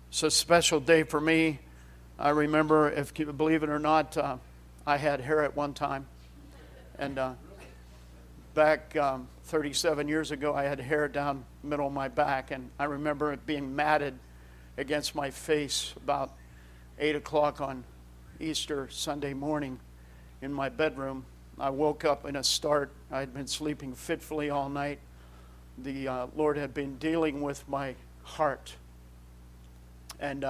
It's a special day for me. I remember, if you believe it or not, I had hair at one time. And back 37 years ago, I had hair down the middle of my back. And I remember it being matted against my face about 8 o'clock on Easter Sunday morning in my bedroom. I woke up in a start. I had been sleeping fitfully all night. The Lord had been dealing with my heart. And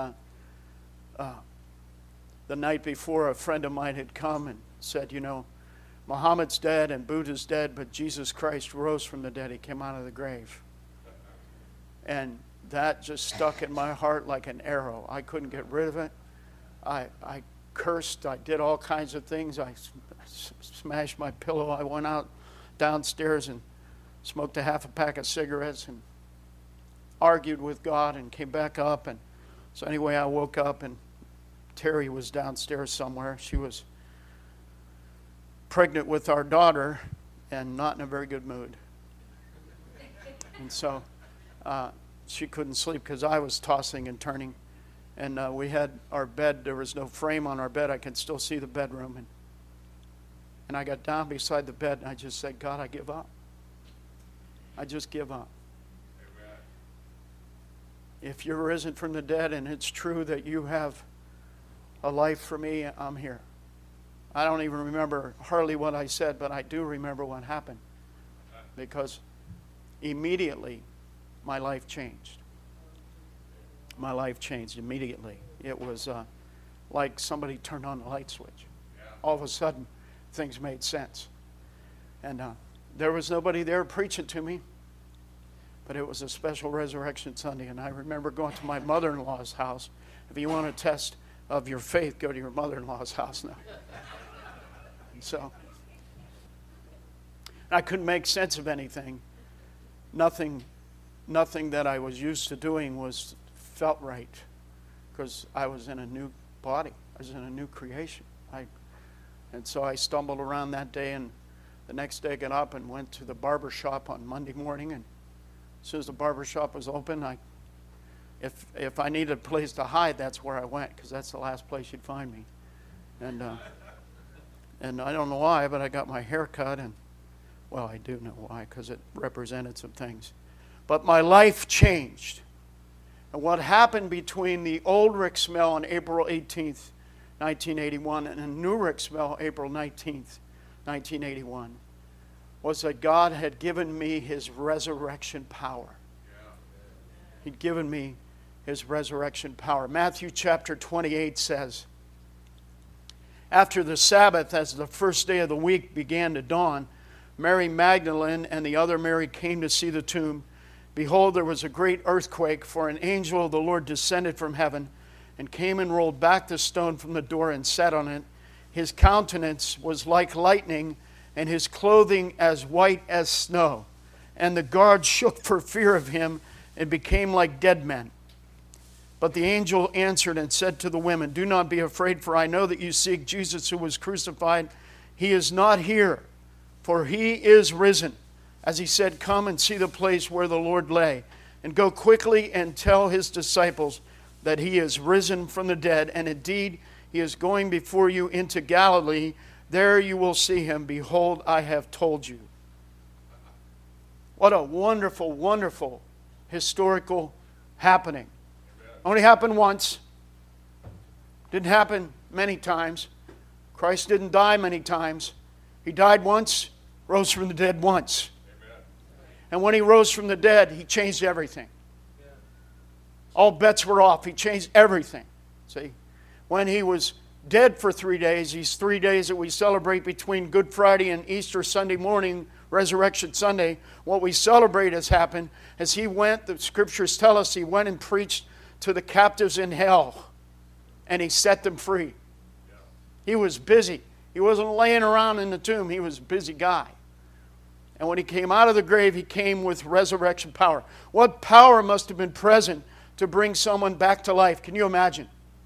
the night before, a friend of mine had come and said, you know, Muhammad's dead and Buddha's dead, but Jesus Christ rose from the dead. He came out of the grave. And that just stuck in my heart like an arrow. I couldn't get rid of it. I cursed. I did all kinds of things. I smashed my pillow. I went out downstairs and smoked a half a pack of cigarettes and argued with God and came back up. And so anyway, I woke up and Terry was downstairs somewhere. She was pregnant with our daughter and not in a very good mood. And so she couldn't sleep because I was tossing and turning. And we had our bed. There was no frame on our bed. I could still see the bedroom. And I got down beside the bed and I just said, God, I give up. I just give up. Amen. If you're risen from the dead and it's true that you have a life for me, I'm here. I don't even remember hardly what I said, but I do remember what happened. Because immediately my life changed. My life changed immediately. It was like somebody turned on the light switch. All of a sudden, things made sense. And there was nobody there preaching to me, but it was a special Resurrection Sunday. And I remember going to my mother-in-law's house. If you want a test of your faith, go to your mother-in-law's house now. And so I couldn't make sense of anything. Nothing that I was used to doing felt right, because I was in a new body. I was in a new creation. And so I stumbled around that day, and the next day I got up and went to the barber shop on Monday morning. And as soon as the barber shop was open, if I needed a place to hide, that's where I went, because that's the last place you'd find me. And I don't know why, but I got my hair cut, and well, I do know why, because it represented some things. But my life changed. And what happened between the old Rick Smell on April 18th, 1981, and the new Rick Smell, April 19th, 1981, was that God had given me His resurrection power. He'd given me His resurrection power. Matthew chapter 28 says, after the Sabbath, as the first day of the week began to dawn, Mary Magdalene and the other Mary came to see the tomb. Behold, there was a great earthquake, for an angel of the Lord descended from heaven and came and rolled back the stone from the door and sat on it. His countenance was like lightning, and his clothing as white as snow. And the guards shook for fear of him and became like dead men. But the angel answered and said to the women, do not be afraid, for I know that you seek Jesus who was crucified. He is not here, for He is risen. As He said, come and see the place where the Lord lay, and go quickly and tell His disciples that He is risen from the dead, and indeed He is going before you into Galilee. There you will see Him. Behold, I have told you. What a wonderful, wonderful historical happening. Only happened once. Didn't happen many times. Christ didn't die many times. He died once, rose from the dead once. And when He rose from the dead, He changed everything. All bets were off. He changed everything. See, when He was dead for 3 days, these 3 days that we celebrate between Good Friday and Easter Sunday morning, Resurrection Sunday, what we celebrate has happened as He went, the Scriptures tell us, He went and preached to the captives in hell, and He set them free. He was busy. He wasn't laying around in the tomb. He was a busy guy. And when He came out of the grave, He came with resurrection power. What power must have been present to bring someone back to life? Can you imagine?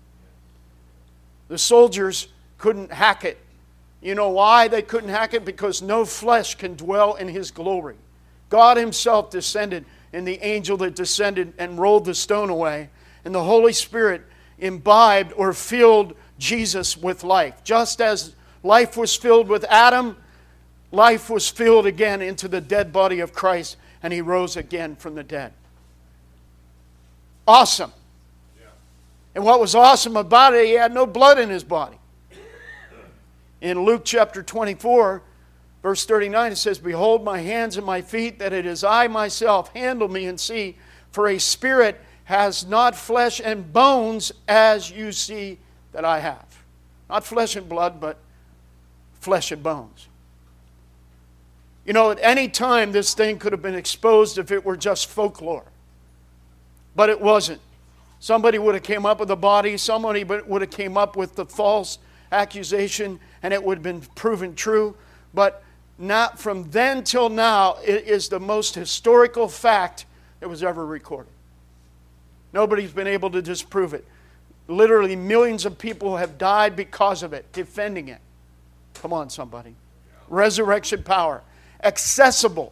The soldiers couldn't hack it. You know why they couldn't hack it? Because no flesh can dwell in His glory. God Himself descended, and the angel that descended and rolled the stone away. and the Holy Spirit imbibed or filled Jesus with life. Just as life was filled with Adam, life was filled again into the dead body of Christ, and He rose again from the dead. Awesome. Yeah. And what was awesome about it, He had no blood in His body. In Luke chapter 24, verse 39, it says, "Behold my hands and my feet, that it is I myself. Handle me and see, for a spirit has not flesh and bones as you see that I have." Not flesh and blood, but flesh and bones. You know, at any time this thing could have been exposed if it were just folklore. But it wasn't. Somebody would have came up with a body, somebody would have came up with the false accusation, and it would have been proven true. But not from then till now, it is the most historical fact that was ever recorded. Nobody's been able to disprove it. Literally millions of people have died because of it, defending it. Come on, somebody. Resurrection power. Accessible.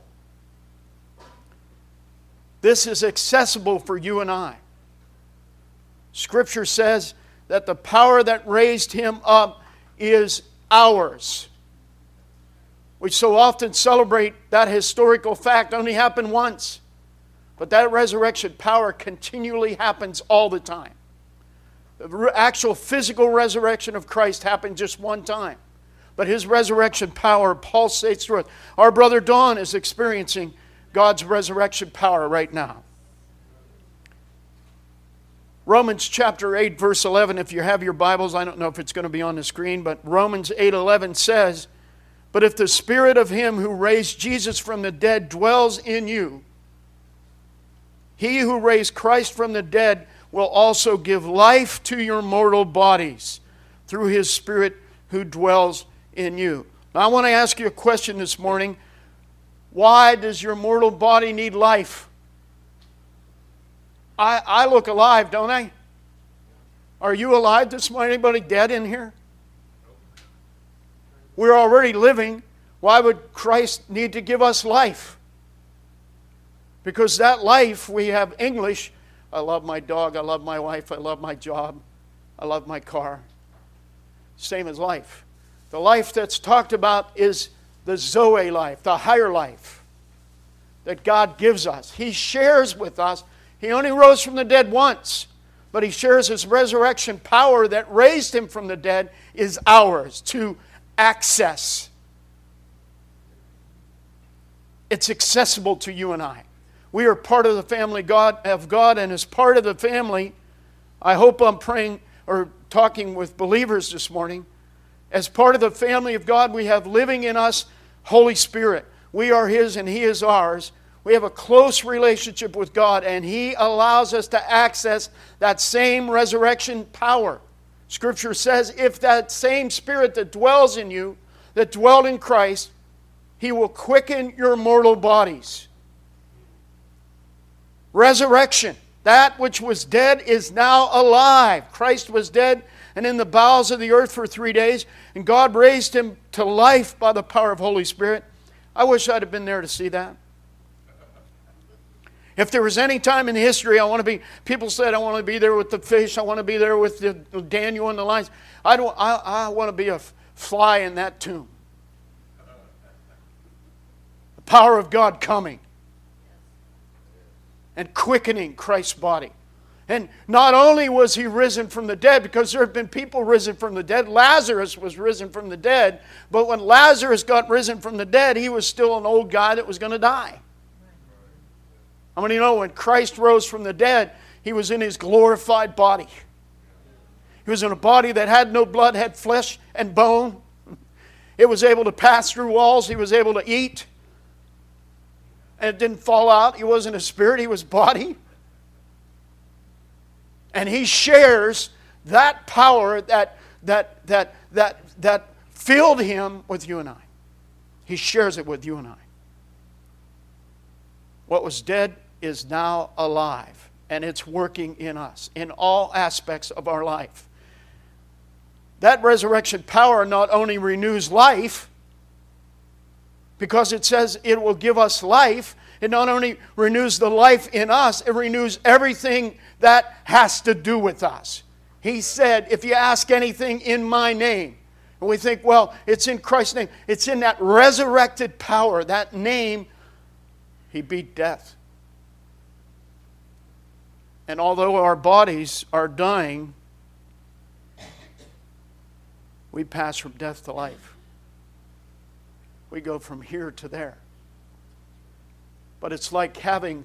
This is accessible for you and I. Scripture says that the power that raised Him up is ours. We so often celebrate that historical fact. Only happened once. But that resurrection power continually happens all the time. The actual physical resurrection of Christ happened just one time. But His resurrection power pulsates through it. Our brother Don is experiencing God's resurrection power right now. Romans chapter 8, verse 11, if you have your Bibles, I don't know if it's going to be on the screen, but Romans 8:11 says, "But if the Spirit of Him who raised Jesus from the dead dwells in you, He who raised Christ from the dead will also give life to your mortal bodies through His Spirit who dwells in you." Now I want to ask you a question this morning. Why does your mortal body need life? I look alive, don't I? Are you alive this morning? Anybody dead in here? We're already living. Why would Christ need to give us life? Because that life, we have English. I love my dog, I love my wife, I love my job, I love my car. Same as life. The life that's talked about is the Zoe life, the higher life that God gives us. He shares with us. He only rose from the dead once, but He shares His resurrection power that raised Him from the dead is ours to access. It's accessible to you and I. We are part of the family of God, and as part of the family, I hope I'm praying or talking with believers this morning. As part of the family of God, we have living in us Holy Spirit. We are His and He is ours. We have a close relationship with God, and He allows us to access that same resurrection power. Scripture says, if that same Spirit that dwells in you, that dwelled in Christ, He will quicken your mortal bodies. Resurrection. That which was dead is now alive. Christ was dead and in the bowels of the earth for 3 days, and God raised Him to life by the power of Holy Spirit. I wish I'd have been there to see that. If there was any time in history people said I want to be there with the fish, I want to be there with the Daniel and the lions. I want to be a fly in that tomb. The power of God coming and quickening Christ's body. And not only was He risen from the dead, because there have been people risen from the dead. Lazarus was risen from the dead. But when Lazarus got risen from the dead, he was still an old guy that was going to die. How many know when Christ rose from the dead, He was in His glorified body? He was in a body that had no blood, had flesh and bone. It was able to pass through walls. He was able to eat. And it didn't fall out. He wasn't a spirit. He was body. And He shares that power that filled Him with you and I. He shares it with you and I. What was dead is now alive, and it's working in us in all aspects of our life. That resurrection power not only renews life, because it says it will give us life, It not only renews the life in us, it renews everything that has to do with us. He said, if you ask anything in my name, and we think, well, it's in Christ's name. It's in that resurrected power, that name. He beat death. And although our bodies are dying, we pass from death to life. We go from here to there. But it's like having...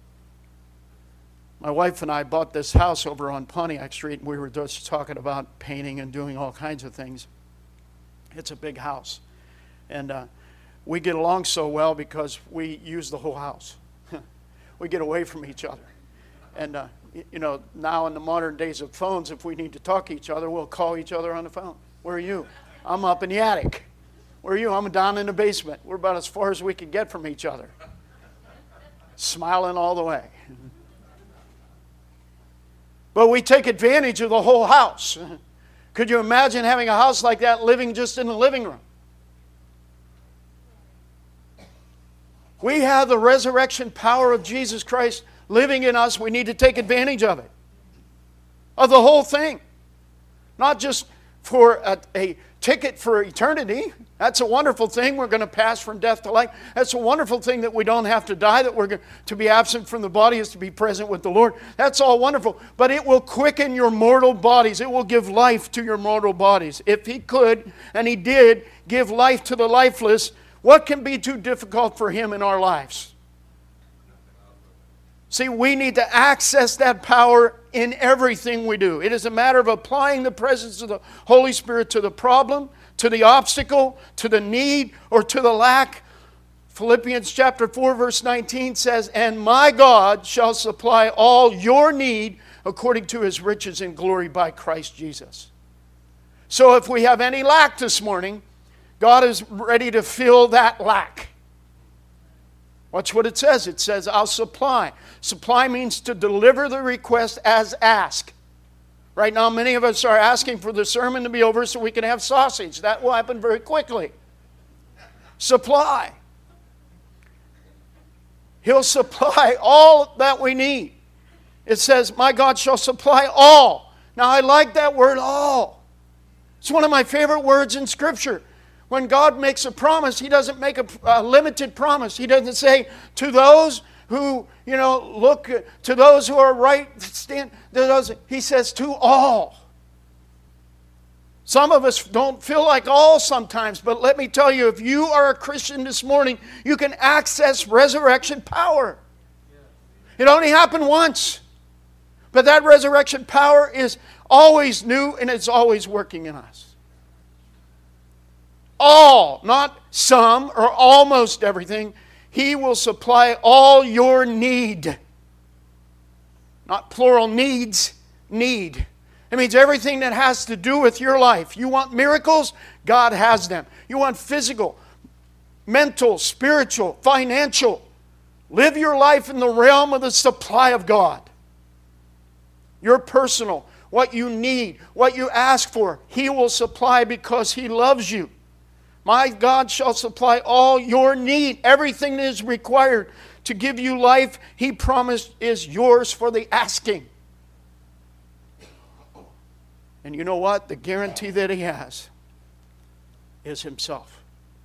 My wife and I bought this house over on Pontiac Street, and we were just talking about painting and doing all kinds of things. It's a big house. And we get along so well because we use the whole house. We get away from each other. And, now in the modern days of phones, if we need to talk to each other, we'll call each other on the phone. Where are you? I'm up in the attic. Where are you? I'm down in the basement. We're about as far as we can get from each other. Smiling all the way. But we take advantage of the whole house. Could you imagine having a house like that living just in the living room? We have the resurrection power of Jesus Christ living in us. We need to take advantage of it. Of the whole thing. Not just for a ticket for eternity. That's a wonderful thing. We're going to pass from death to life. That's a wonderful thing that we don't have to die, that we're going to be absent from the body is to be present with the Lord. That's all wonderful. But it will quicken your mortal bodies. It will give life to your mortal bodies. If He could, and He did, give life to the lifeless, what can be too difficult for Him in our lives? See, we need to access that power in everything we do. It is a matter of applying the presence of the Holy Spirit to the problem, to the obstacle, to the need, or to the lack. Philippians chapter 4, verse 19 says, "And my God shall supply all your need according to His riches in glory by Christ Jesus." So if we have any lack this morning, God is ready to fill that lack. Watch what it says. It says, I'll supply. Supply means to deliver the request as asked. Right now, many of us are asking for the sermon to be over so we can have sausage. That will happen very quickly. Supply. He'll supply all that we need. It says, my God shall supply all. Now, I like that word, all. It's one of my favorite words in Scripture. When God makes a promise, He doesn't make a limited promise. He doesn't say, to those who, look, to those who are right, stand. He says, to all. Some of us don't feel like all sometimes, but let me tell you, if you are a Christian this morning, you can access resurrection power. It only happened once. But that resurrection power is always new and it's always working in us. All, not some or almost everything. He will supply all your need. Not plural needs, need. It means everything that has to do with your life. You want miracles? God has them. You want physical, mental, spiritual, financial. Live your life in the realm of the supply of God. Your personal, what you need, what you ask for, He will supply because He loves you. My God shall supply all your need. Everything that is required to give you life, He promised, is yours for the asking. And you know what? The guarantee that He has is Himself.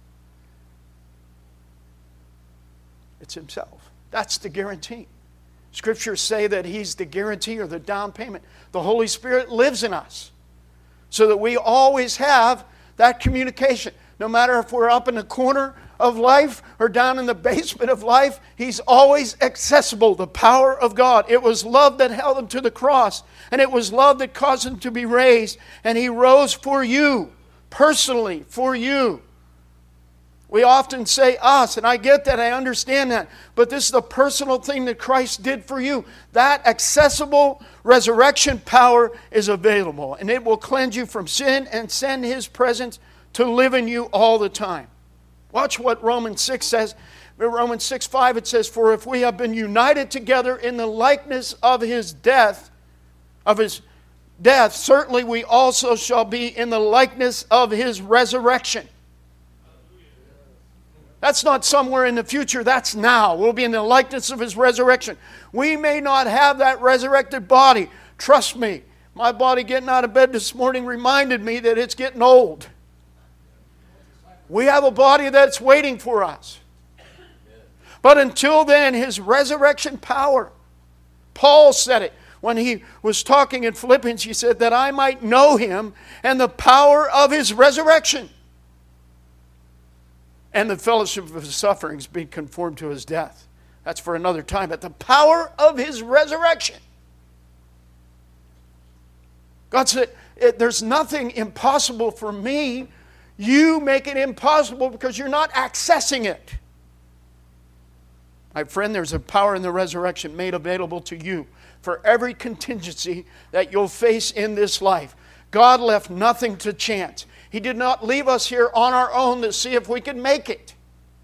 It's Himself. That's the guarantee. Scriptures say that He's the guarantee or the down payment. The Holy Spirit lives in us so that we always have that communication. No matter if we're up in the corner of life or down in the basement of life, He's always accessible, the power of God. It was love that held Him to the cross, and it was love that caused Him to be raised, and He rose for you, personally, for you. We often say us, and I get that, I understand that, but this is the personal thing that Christ did for you. That accessible resurrection power is available, and it will cleanse you from sin and send His presence to live in you all the time. Watch what Romans 6 says. In Romans 6:5 it says, for if we have been united together in the likeness of His death, certainly we also shall be in the likeness of His resurrection. That's not somewhere in the future. That's now. We'll be in the likeness of His resurrection. We may not have that resurrected body. Trust me, my body getting out of bed this morning reminded me that it's getting old. We have a body that's waiting for us. But until then, His resurrection power. Paul said it when he was talking in Philippians. He said that I might know Him and the power of His resurrection, and the fellowship of His sufferings, being conformed to His death. That's for another time. But the power of His resurrection. God said, there's nothing impossible for me. You make it impossible because you're not accessing it. My friend, there's a power in the resurrection made available to you for every contingency that you'll face in this life. God left nothing to chance. He did not leave us here on our own to see if we could make it.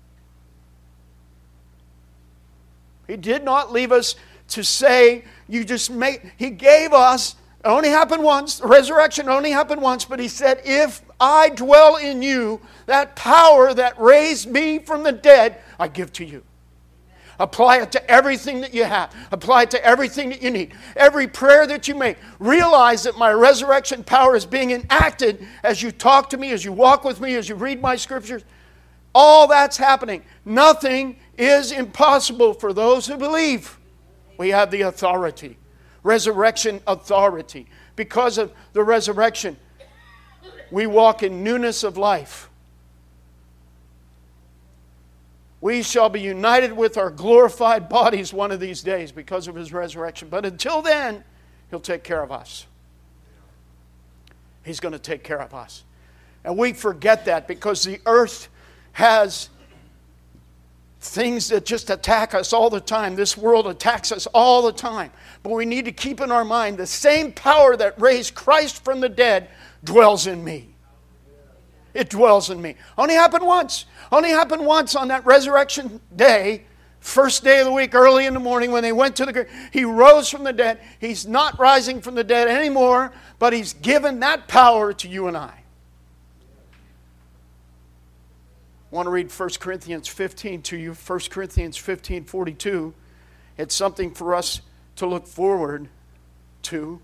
He did not leave us to say, you just make. He gave us, it only happened once, the resurrection only happened once, but He said, if I dwell in you, that power that raised me from the dead, I give to you. Apply it to everything that you have. Apply it to everything that you need. Every prayer that you make. Realize that my resurrection power is being enacted as you talk to me, as you walk with me, as you read my scriptures. All that's happening. Nothing is impossible for those who believe. We have the authority. Resurrection authority. Because of the resurrection, we walk in newness of life. We shall be united with our glorified bodies one of these days because of His resurrection. But until then, He'll take care of us. He's going to take care of us. And we forget that because the earth has things that just attack us all the time. This world attacks us all the time. But we need to keep in our mind the same power that raised Christ from the dead dwells in me. It dwells in me. Only happened once. Only happened once on that resurrection day, first day of the week, early in the morning when they went to the grave. He rose from the dead. He's not rising from the dead anymore, but He's given that power to you and I. I want to read 1 Corinthians 15 to you. 1 Corinthians 15:42. It's something for us to look forward to.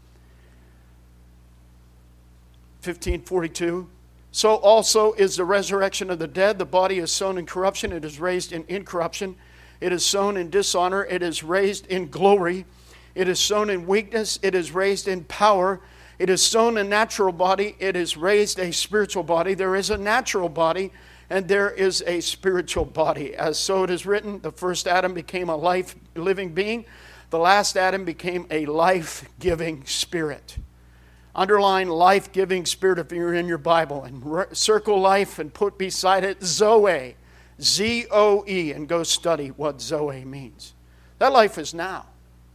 15:42. So also is the resurrection of the dead. The body is sown in corruption. It is raised in incorruption. It is sown in dishonor. It is raised in glory. It is sown in weakness. It is raised in power. It is sown a natural body. It is raised a spiritual body. There is a natural body and there is a spiritual body. As so it is written, the first Adam became a life-living being. The last Adam became a life-giving spirit. Underline life-giving spirit if you're in your Bible. And circle life and put beside it Zoe. Z-O-E. And go study what Zoe means. That life is now.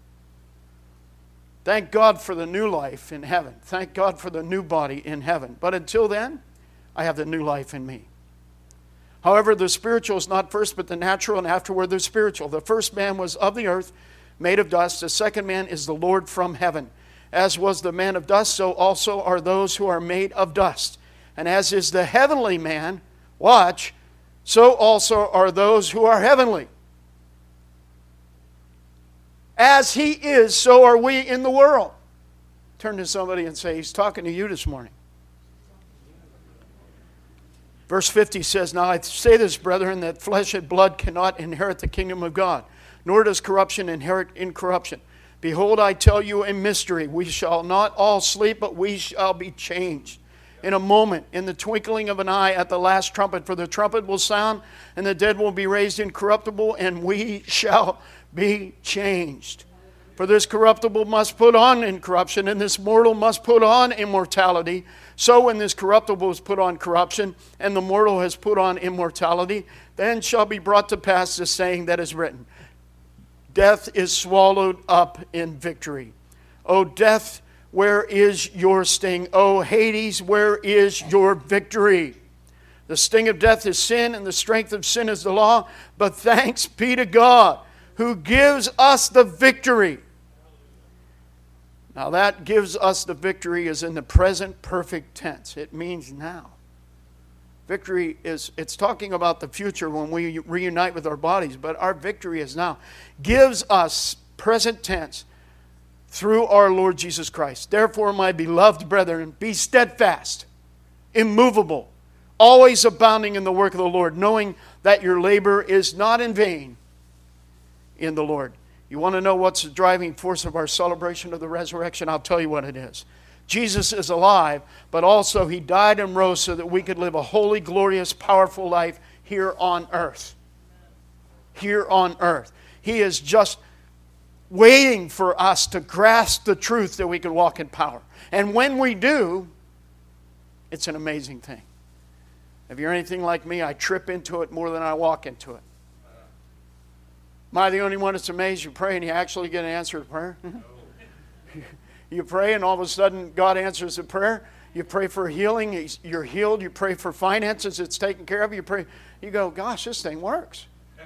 Thank God for the new life in heaven. Thank God for the new body in heaven. But until then, I have the new life in me. However, the spiritual is not first, but the natural, and afterward the spiritual. The first man was of the earth, made of dust. The second man is the Lord from heaven. As was the man of dust, so also are those who are made of dust. And as is the heavenly man, watch, so also are those who are heavenly. As he is, so are we in the world. Turn to somebody and say, He's talking to you this morning. Verse 50 says, Now I say this, brethren, that flesh and blood cannot inherit the kingdom of God, nor does corruption inherit incorruption. Behold, I tell you a mystery. We shall not all sleep, but we shall be changed. In a moment, in the twinkling of an eye, at the last trumpet. For the trumpet will sound, and the dead will be raised incorruptible, and we shall be changed. For this corruptible must put on incorruption, and this mortal must put on immortality. So when this corruptible is put on corruption, and the mortal has put on immortality, then shall be brought to pass the saying that is written, Death is swallowed up in victory. O death, where is your sting? O Hades, where is your victory? The sting of death is sin, and the strength of sin is the law. But thanks be to God, who gives us the victory. Now that gives us the victory is in the present perfect tense. It means now. Victory is, it's talking about the future when we reunite with our bodies, but our victory is now. Gives us, present tense, through our Lord Jesus Christ. Therefore, my beloved brethren, be steadfast, immovable, always abounding in the work of the Lord, knowing that your labor is not in vain in the Lord. You want to know what's the driving force of our celebration of the resurrection? I'll tell you what it is. Jesus is alive, but also He died and rose so that we could live a holy, glorious, powerful life here on earth. Here on earth. He is just waiting for us to grasp the truth that we can walk in power. And when we do, it's an amazing thing. If you're anything like me, I trip into it more than I walk into it. Am I the only one that's amazed you pray and you actually get an answer to prayer? You pray and all of a sudden God answers the prayer. You pray for healing, you're healed. You pray for finances, it's taken care of. You pray, you go, gosh, this thing works.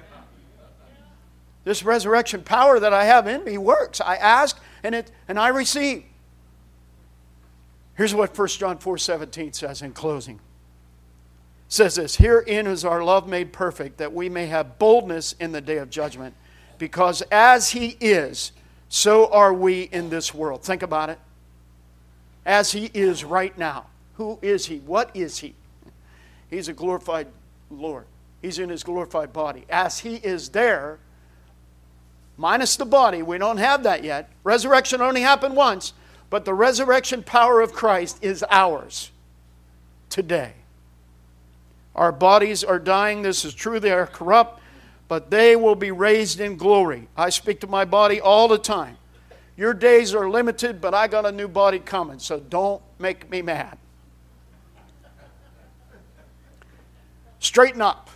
This resurrection power that I have in me works. I ask and I receive. Here's what 1 John 4:17 says in closing. It says this, herein is our love made perfect, that we may have boldness in the day of judgment. Because as He is, so are we in this world. Think about it. As He is right now. Who is He? What is He? He's a glorified Lord. He's in His glorified body. As He is there, minus the body, we don't have that yet. Resurrection only happened once, but the resurrection power of Christ is ours today. Our bodies are dying, this is true, they are corrupt, but they will be raised in glory. I speak to my body all the time. Your days are limited, but I got a new body coming, so don't make me mad. Straighten up.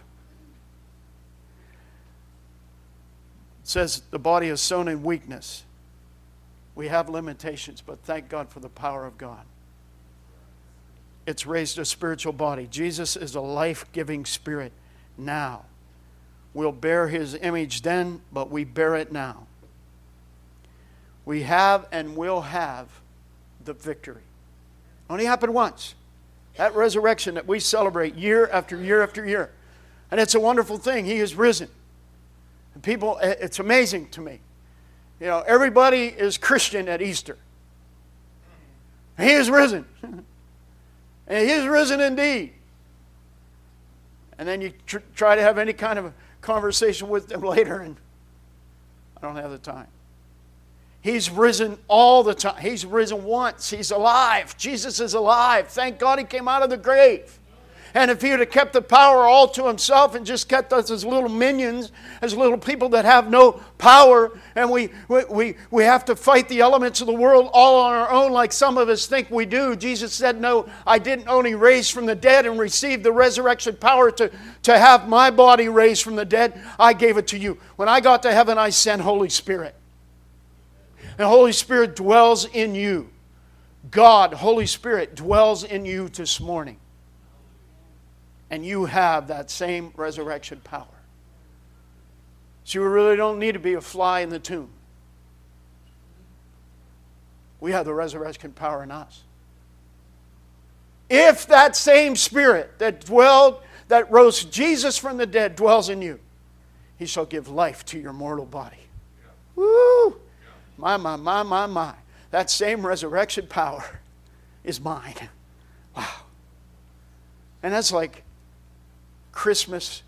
It says the body is sown in weakness. We have limitations, but thank God for the power of God. It's raised a spiritual body. Jesus is a life-giving spirit now. We'll bear His image then, but we bear it now. We have and will have the victory. Only happened once. That resurrection that we celebrate year after year after year. And it's a wonderful thing. He is risen. And people, it's amazing to me. You know, everybody is Christian at Easter. He is risen. And He is risen indeed. And then you try to have any kind of a conversation with them later, and I don't have the time. He's risen all the time. He's risen once. He's alive. Jesus is alive. Thank God He came out of the grave. And if He would have kept the power all to Himself and just kept us as little minions, as little people that have no power, and we have to fight the elements of the world all on our own like some of us think we do. Jesus said, no, I didn't only raise from the dead and receive the resurrection power to have my body raised from the dead. I gave it to you. When I got to heaven, I sent Holy Spirit. And Holy Spirit dwells in you. God, Holy Spirit, dwells in you this morning. And you have that same resurrection power. So you really don't need to be a fly in the tomb. We have the resurrection power in us. If that same Spirit that rose Jesus from the dead dwells in you, He shall give life to your mortal body. Woo! My. That same resurrection power is mine. Wow. And that's like Christmas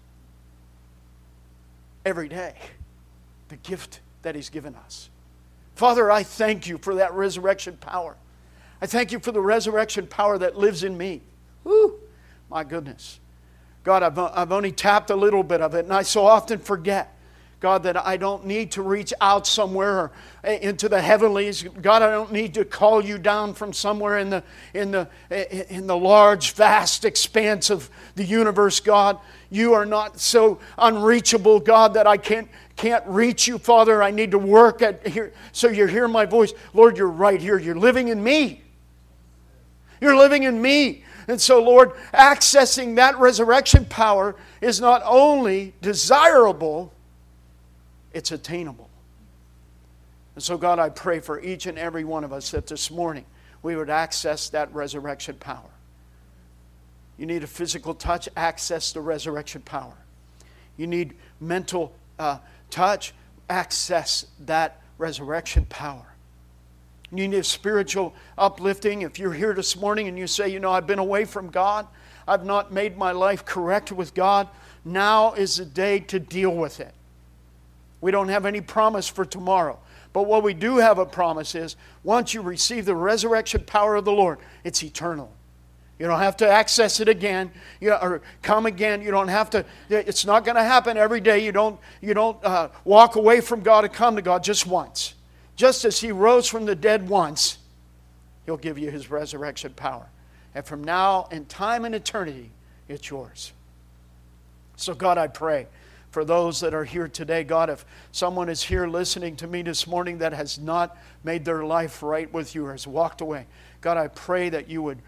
every day. The gift that He's given us. Father, I thank You for that resurrection power. I thank You for the resurrection power that lives in me. Woo! My goodness. God, I've only tapped a little bit of it, and I so often forget. God, that I don't need to reach out somewhere into the heavenlies. God, I don't need to call You down from somewhere in the large, vast expanse of the universe, God. You are not so unreachable, God, that I can't reach You, Father. I need to work at here so You hear my voice. Lord, You're right here. You're living in me. You're living in me. And so, Lord, accessing that resurrection power is not only desirable, it's attainable. And so, God, I pray for each and every one of us that this morning we would access that resurrection power. You need a physical touch, access to resurrection power. You need mental touch, access that resurrection power. You need a spiritual uplifting. If you're here this morning and you say, I've been away from God, I've not made my life correct with God, now is the day to deal with it. We don't have any promise for tomorrow. But what we do have a promise is, once you receive the resurrection power of the Lord, it's eternal. You don't have to access it again, or come again. You don't have to. It's not going to happen every day. You don't walk away from God and come to God just once. Just as He rose from the dead once, He'll give you His resurrection power. And from now in time and eternity, it's yours. So God, I pray for those that are here today. God, if someone is here listening to me this morning that has not made their life right with You or has walked away, God, I pray that You would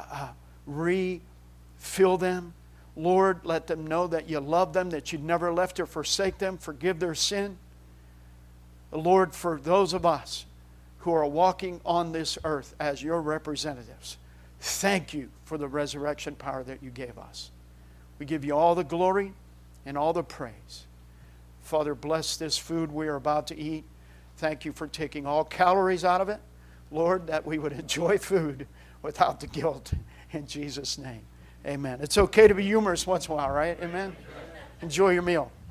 refill them. Lord, let them know that You love them, that You'd never left or forsake them. Forgive their sin. Lord, for those of us who are walking on this earth as Your representatives, thank You for the resurrection power that You gave us. We give You all the glory and all the praise. Father, bless this food we are about to eat. Thank You for taking all calories out of it. Lord, that we would enjoy food without the guilt. In Jesus' name, amen. It's okay to be humorous once in a while, right? Amen. Enjoy your meal.